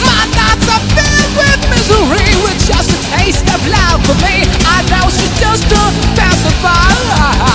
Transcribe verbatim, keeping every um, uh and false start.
My nights are filled with misery, with just a taste of love for me. I know she's just a passerby.